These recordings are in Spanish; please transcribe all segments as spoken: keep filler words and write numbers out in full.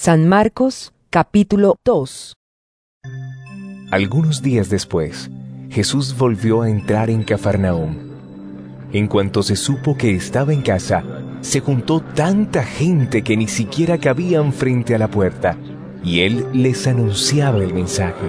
San Marcos, capítulo dos. Algunos días después, Jesús volvió a entrar en Cafarnaúm. En cuanto se supo que estaba en casa, se juntó tanta gente que ni siquiera cabían frente a la puerta, y él les anunciaba el mensaje.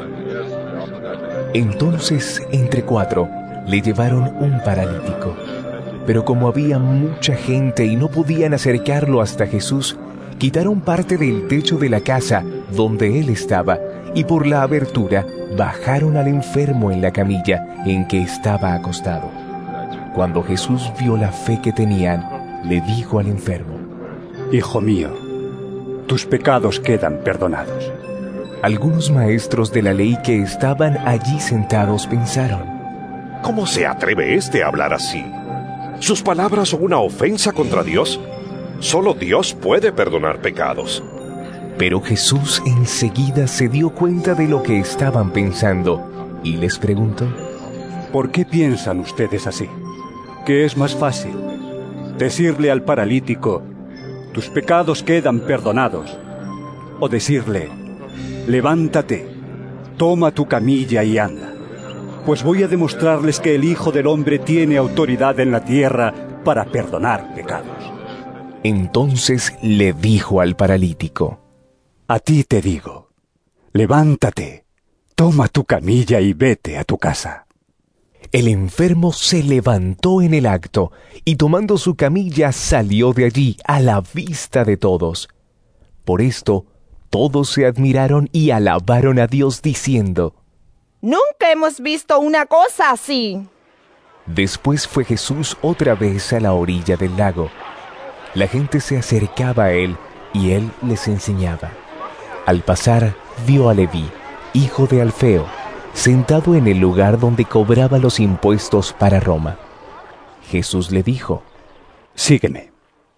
Entonces, entre cuatro, le llevaron un paralítico. Pero como había mucha gente y no podían acercarlo hasta Jesús, quitaron parte del techo de la casa donde él estaba y por la abertura bajaron al enfermo en la camilla en que estaba acostado. Cuando Jesús vio la fe que tenían, le dijo al enfermo: Hijo mío, tus pecados quedan perdonados. Algunos maestros de la ley que estaban allí sentados pensaron: ¿Cómo se atreve éste a hablar así? ¿Sus palabras son una ofensa contra Dios? Solo Dios puede perdonar pecados. Pero Jesús enseguida se dio cuenta de lo que estaban pensando y les preguntó: ¿Por qué piensan ustedes así? ¿Qué es más fácil? ¿Decirle al paralítico, tus pecados quedan perdonados? ¿O decirle, levántate, toma tu camilla y anda? Pues voy a demostrarles que el Hijo del Hombre tiene autoridad en la tierra para perdonar pecados. Entonces le dijo al paralítico: A ti te digo, levántate, toma tu camilla y vete a tu casa. El enfermo se levantó en el acto y tomando su camilla salió de allí a la vista de todos. Por esto, todos se admiraron y alabaron a Dios diciendo: Nunca hemos visto una cosa así. Después fue Jesús otra vez a la orilla del lago. La gente se acercaba a él y él les enseñaba. Al pasar, vio a Leví, hijo de Alfeo, sentado en el lugar donde cobraba los impuestos para Roma. Jesús le dijo: Sígueme.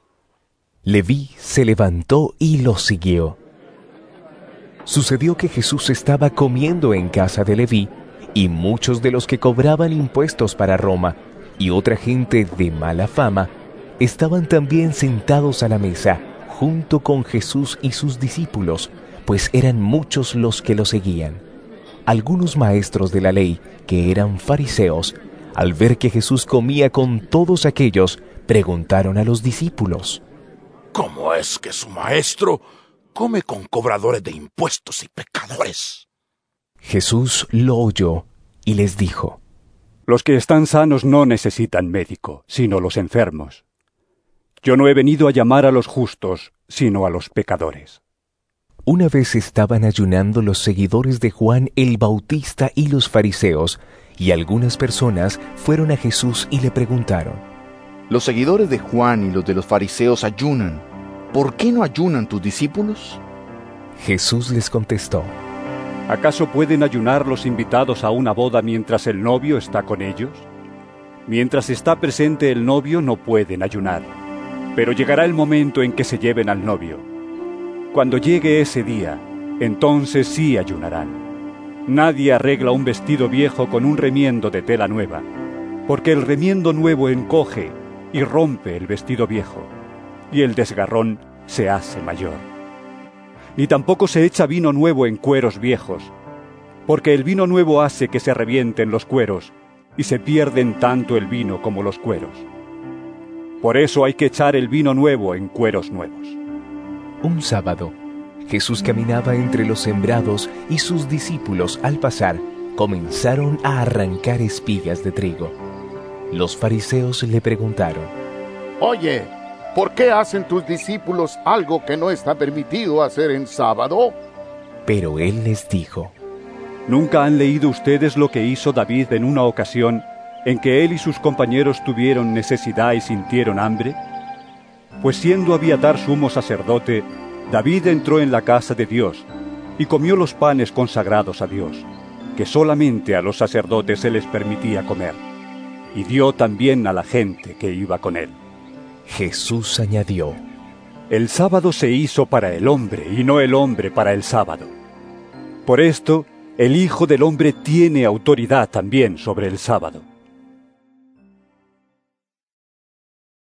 Leví se levantó y lo siguió. Sucedió que Jesús estaba comiendo en casa de Leví, y muchos de los que cobraban impuestos para Roma y otra gente de mala fama estaban también sentados a la mesa, junto con Jesús y sus discípulos, pues eran muchos los que lo seguían. Algunos maestros de la ley, que eran fariseos, al ver que Jesús comía con todos aquellos, preguntaron a los discípulos: ¿Cómo es que su maestro come con cobradores de impuestos y pecadores? Jesús lo oyó y les dijo: Los que están sanos no necesitan médico, sino los enfermos. Yo no he venido a llamar a los justos, sino a los pecadores. Una vez estaban ayunando los seguidores de Juan el Bautista y los fariseos, y algunas personas fueron a Jesús y le preguntaron: Los seguidores de Juan y los de los fariseos ayunan. ¿Por qué no ayunan tus discípulos? Jesús les contestó: ¿Acaso pueden ayunar los invitados a una boda mientras el novio está con ellos? Mientras está presente el novio no pueden ayunar, pero llegará el momento en que se lleven al novio. Cuando llegue ese día, entonces sí ayunarán. Nadie arregla un vestido viejo con un remiendo de tela nueva, porque el remiendo nuevo encoge y rompe el vestido viejo, y el desgarrón se hace mayor. Ni tampoco se echa vino nuevo en cueros viejos, porque el vino nuevo hace que se revienten los cueros, y se pierden tanto el vino como los cueros. Por eso hay que echar el vino nuevo en cueros nuevos. Un sábado, Jesús caminaba entre los sembrados y sus discípulos, al pasar, comenzaron a arrancar espigas de trigo. Los fariseos le preguntaron: Oye, ¿por qué hacen tus discípulos algo que no está permitido hacer en sábado? Pero él les dijo: ¿Nunca han leído ustedes lo que hizo David en una ocasión en que él y sus compañeros tuvieron necesidad y sintieron hambre? Pues siendo Abiatar sumo sacerdote, David entró en la casa de Dios y comió los panes consagrados a Dios, que solamente a los sacerdotes se les permitía comer, y dio también a la gente que iba con él. Jesús añadió: El sábado se hizo para el hombre y no el hombre para el sábado. Por esto, el Hijo del Hombre tiene autoridad también sobre el sábado.